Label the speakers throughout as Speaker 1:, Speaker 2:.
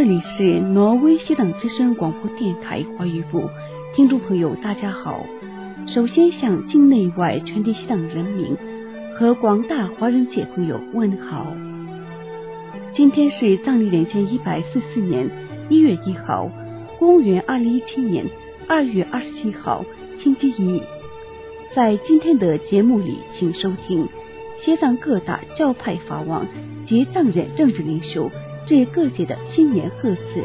Speaker 1: 这里是挪威西藏之声广播电台华语部，听众朋友大家好。首先向境内外全体西藏人民和广大华人界朋友问好。今天是藏历2144年1月1号，公元2017年2月27号，星期一。在今天的节目里，请收听西藏各大教派法王及藏人政治领袖致各界的新年贺词。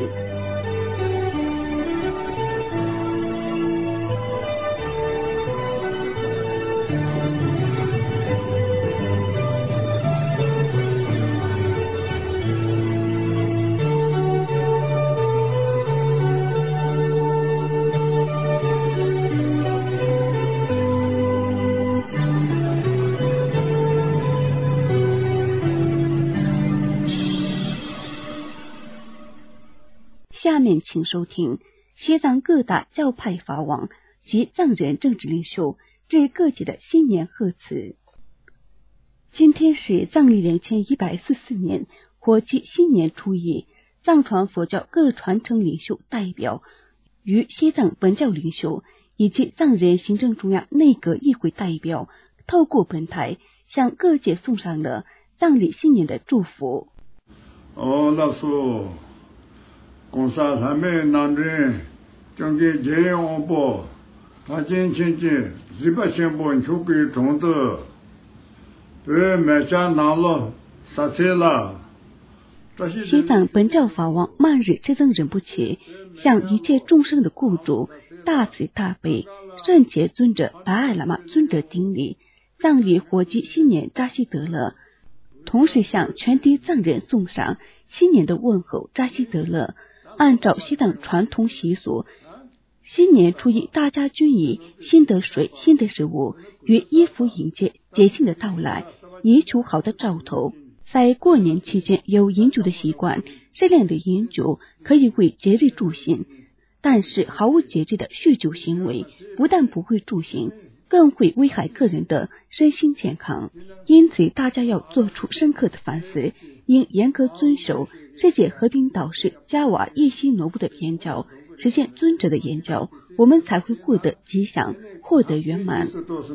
Speaker 1: 下面请收听西藏各大教派法王及藏人政治领袖致各界的新年贺词。今天是藏历2144年火鸡新年初一，藏传佛教各传承领袖代表与西藏本教领袖以及藏人行政中央内阁议会代表，透过本台向各界送上了藏历新年的祝福。
Speaker 2: 那是公沙三昧南人将给节约欧波他今亲戚18千本出给中的对买家拿了杀车了。
Speaker 1: 西藏本教法王曼日支增仁波切向一切众生的雇主大慈大悲圣洁尊者达赖喇嘛尊者顶礼，藏历火鸡新年扎西德勒，同时向全体藏人送上新年的问候扎西德勒。按照西藏传统习俗，新年初一大家均以新的水、新的食物与衣服迎接节庆的到来，以求好的兆头。在过年期间有饮酒的习惯，适量的饮酒可以为节日助兴，但是毫无节制的酗酒行为不但不会助兴，更会危害个人的身心健康。因此大家要做出深刻的反思，应严格遵守世界和平导师加瓦叶西诺布的言教，实现尊者的言教，我们才会获得吉祥，获得圆满。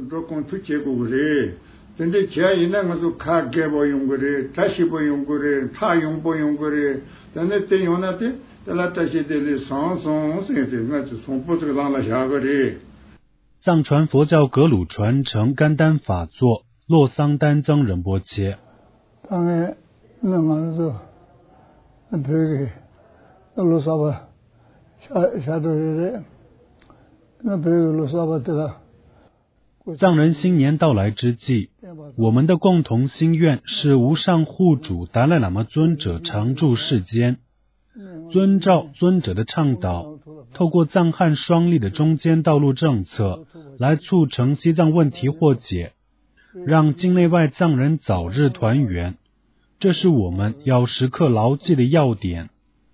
Speaker 3: 藏传佛教格鲁传承甘丹法座洛桑丹增仁波切。藏人新年到来之际，我们的共同心愿是无上护主达赖喇嘛尊者常住世间，遵照尊者的倡导，透过藏汉双立的中间道路政策来促成西藏问题获解，让境内外藏人早日团圆，这是我们要时刻牢记的要点。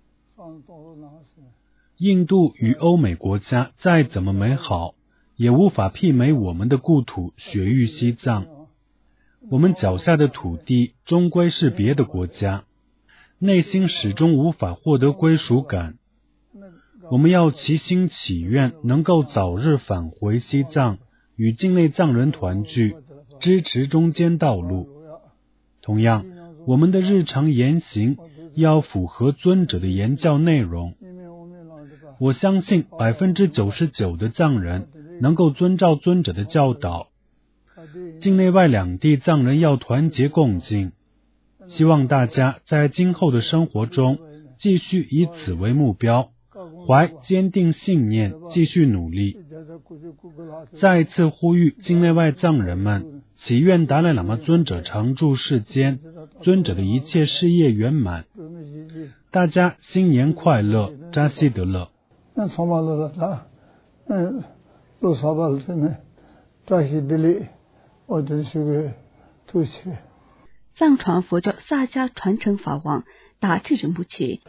Speaker 3: 印度与欧美国家再怎么美好，也无法媲美我们的故土雪域西藏。我们脚下的土地终归是别的国家，内心始终无法获得归属感。我们要齐心祈愿能够早日返回西藏，与境内藏人团聚，支持中间道路。同样，我们的日常言行要符合尊者的言教内容。我相信99%的藏人能够遵照尊者的教导。境内外两地藏人要团结共进，希望大家在今后的生活中继续以此为目标，怀坚定信念，继续努力。再一次呼吁境内外藏人们，祈愿达赖喇嘛尊者常住世间，尊者的一切事业圆满。大家新年快乐，扎西德勒。
Speaker 1: 藏传佛教萨迦传承法王达智仁波切。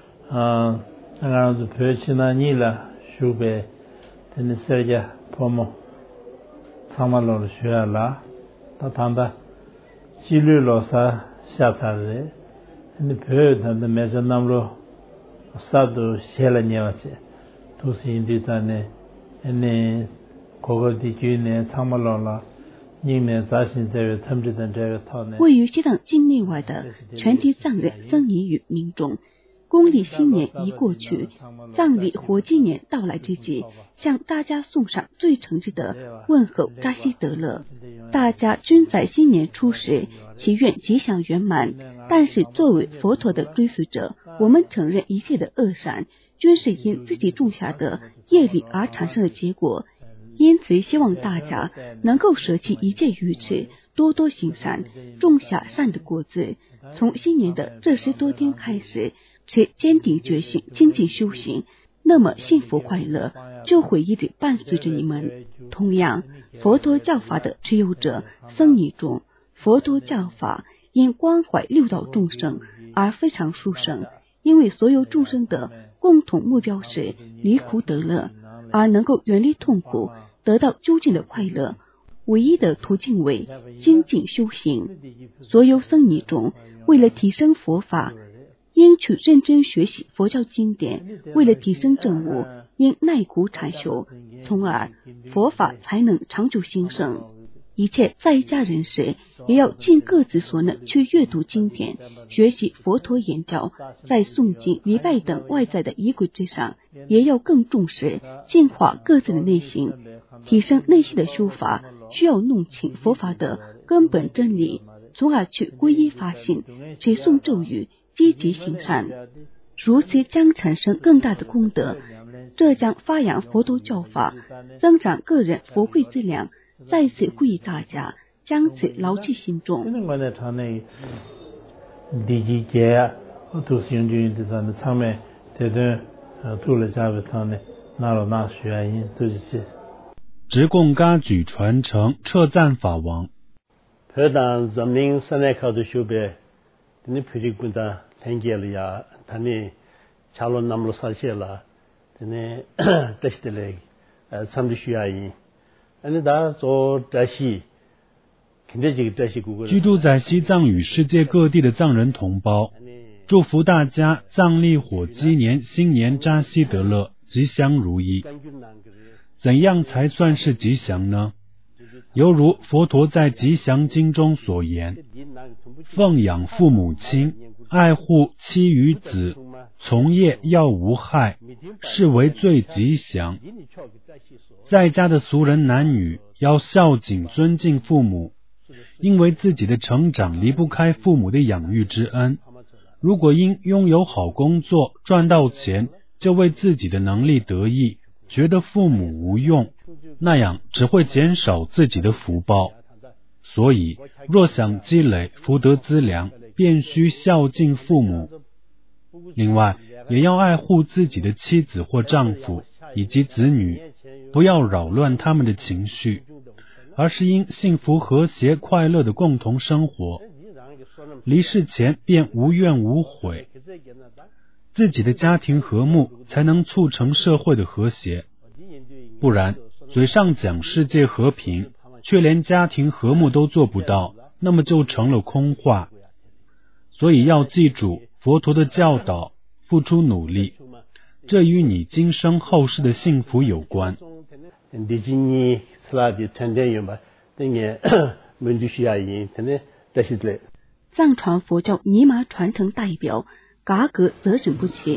Speaker 4: 사도 셀라니아세 도시인데 자네 에네 고거디 주네 참말로라 닝네 자신제의 참지된这个
Speaker 1: 位于西藏境内外的全体藏人僧尼与民众，公历新年已过去，藏历活纪年到来之际，向大家送上最诚挚的问候扎西德勒。大家均在新年初时祈愿吉祥圆满，但是作为佛陀的追随者，我们承认一切的恶善均是因自己种下的业力而产生的结果，因此希望大家能够舍弃一切愚痴，多多行善，种下善的果子。从新年的这10多天开始，持坚定决心精进修行，那么幸福快乐就会一直伴随着你们。同样，佛陀教法的持有者僧尼中，佛陀教法因关怀六道众生而非常殊胜，因为所有众生的共同目标是离苦得乐，而能够远离痛苦，得到究竟的快乐，唯一的途径为精进修行。所有僧尼中，为了提升佛法，应去认真学习佛教经典，为了提升正悟，应耐苦禅修，从而佛法才能长久兴盛。一切在家人士也要尽各自所能去阅读经典，学习佛陀言教，在诵经、礼拜等外在的仪轨之上，也要更重视净化各自的内心。提升内心的修法，需要弄清佛法的根本真理，从而去皈依发心，持诵咒语，积极行善，如此将产生更大的功德。这将发扬佛陀教法，增长个人福慧资粮。再次呼吁大家将此牢记心中。
Speaker 3: 直贡噶举传承彻赞法王。居住在西藏与世界各地的藏人同胞，祝福大家藏历火鸡年新年扎西德勒，吉祥如意。怎样才算是吉祥呢？犹如佛陀在吉祥经中所言，奉养父母亲，爱护妻与子，从业要无害，是为最吉祥。在家的俗人男女要孝敬尊敬父母，因为自己的成长离不开父母的养育之恩。如果因拥有好工作赚到钱就为自己的能力得意，觉得父母无用，那样只会减少自己的福报。所以若想积累福德资粮，便须孝敬父母。另外也要爱护自己的妻子或丈夫以及子女，不要扰乱他们的情绪，而是应幸福和谐快乐的共同生活，离世前便无怨无悔。自己的家庭和睦，才能促成社会的和谐。不然嘴上讲世界和平，却连家庭和睦都做不到，那么就成了空话。所以要记住佛陀的教导，付出努力，这与你今生后世的幸福有关。
Speaker 1: 藏传佛教尼玛传承代表噶格责任不切。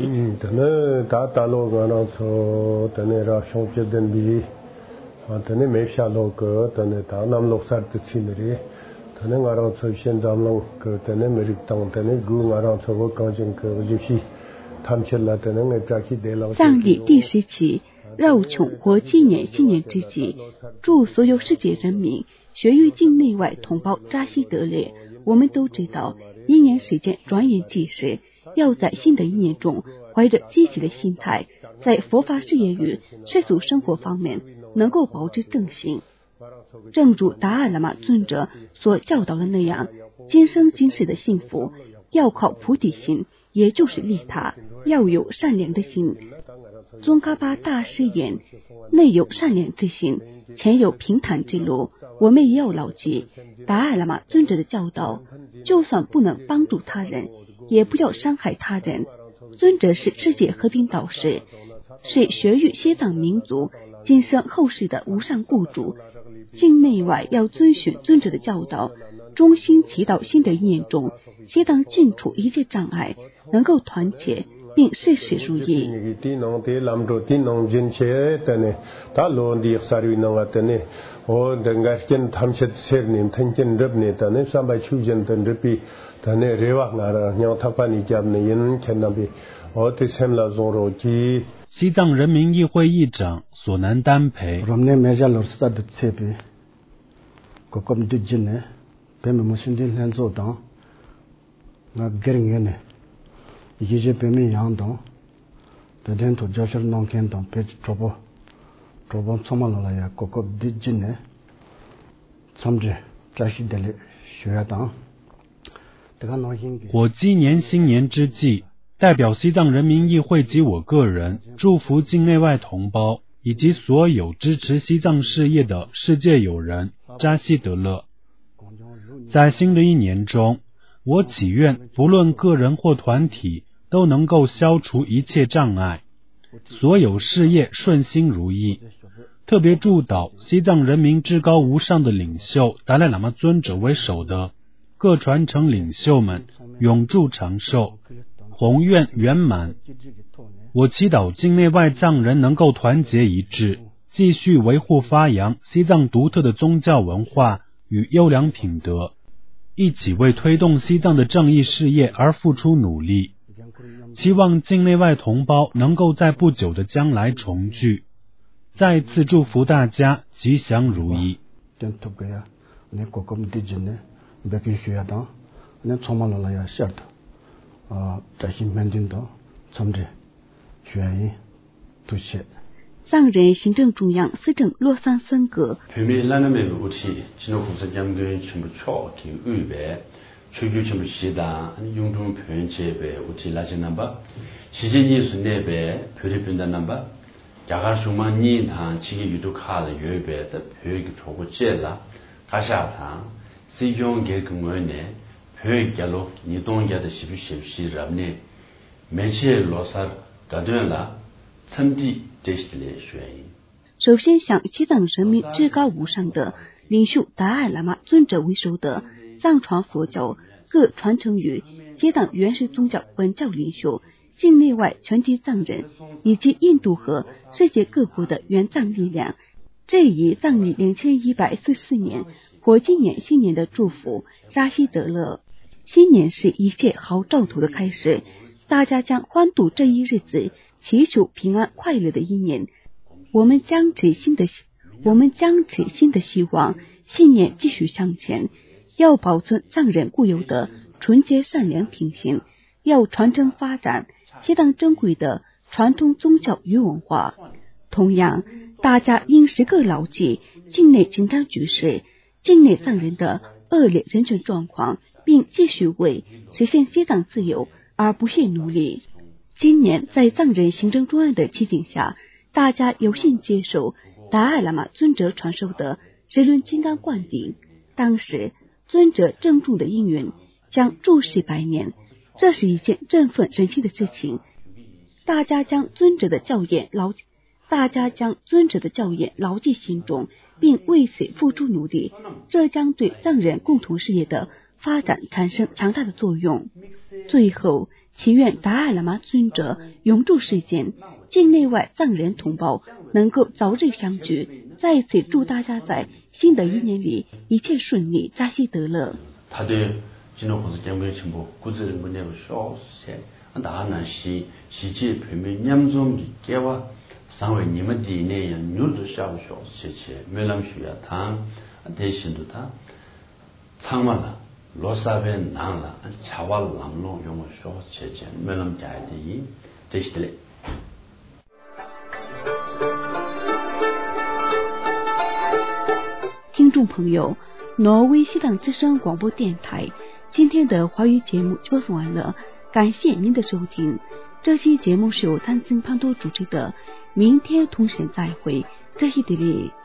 Speaker 1: 藏历第10期绕穷活纪年新年之际，祝所有世界人民学于境内外同胞扎西德勒。我们都知道，一年时间转眼即逝，要在新的一年中怀着积极的心态，在佛法事业与世俗生活方面能够保持正行。正如达赖喇嘛尊者所教导的那样，今生今世的幸福要靠菩提心，也就是利他，要有善良的心。宗喀巴大师言，内有善良之心，前有平坦之路。我们也要牢记达赖喇嘛尊者的教导，就算不能帮助他人，也不要伤害他人， 尊者是世界和平导师，是学育西藏民族今生后世的无上雇主。境内外要遵循尊者的教导，衷心祈祷新的一年中，西藏尽除一切障碍，能够团结并事事如意。
Speaker 3: 西藏人民议会议长索南丹培我今年新年之际，代表西藏人民议会及我个人，祝福境内外同胞以及所有支持西藏事业的世界友人扎西德勒。在新的一年中，我祈愿不论个人或团体都能够消除一切障碍，所有事业顺心如意。特别祝祷西藏人民至高无上的领袖达赖喇嘛尊者为首的各传承领袖们永驻长寿，宏愿圆满。我祈祷境内外藏人能够团结一致，继续维护发扬西藏独特的宗教文化与优良品德，一起为推动西藏的正义事业而付出努力。期望境内外同胞能够在不久的将来重聚。再次祝福大家吉祥如意。
Speaker 1: 藏人行政中央司政洛桑森格首先向西藏人民至高无上的领袖达赖喇嘛尊者为首的藏传佛教各传承于西藏原始宗教本教领袖、境内外全体藏人以及印度和世界各国的援藏力量，这一藏历2144年或今年新年的祝福扎西德勒。新年是一切好兆头的开始，大家将欢度这一日子，祈求平安快乐的一年。我们将持新的希望，信念继续向前，要保存藏人固有的纯洁善良品行，要传承发展西藏珍贵的传统宗教与文化。同样，大家应时刻牢记境内紧张局势、境内藏人的恶劣人权状况，并继续为实现西藏自由而不懈努力。今年在藏人行政专案的提醒下，大家有幸接受达赖喇嘛尊者传授的十轮金刚灌顶。当时尊者郑重的应允将住世100年，这是一件振奋人心的事情。大家将尊者的教言牢记心中，并为此付出努力，这将对藏人共同事业的发展产生强大的作用。最后，祈愿达赖喇嘛尊者永驻世间，境内外藏人同胞能够早日相聚。再次祝大家在新的一年里一切顺利，扎西德勒。听众朋友，挪威西藏之声广播电台今天的华语节目就播送完了，感谢您的收听。这期节目是由丹增潘多主持的，明天同时再会，这一点里。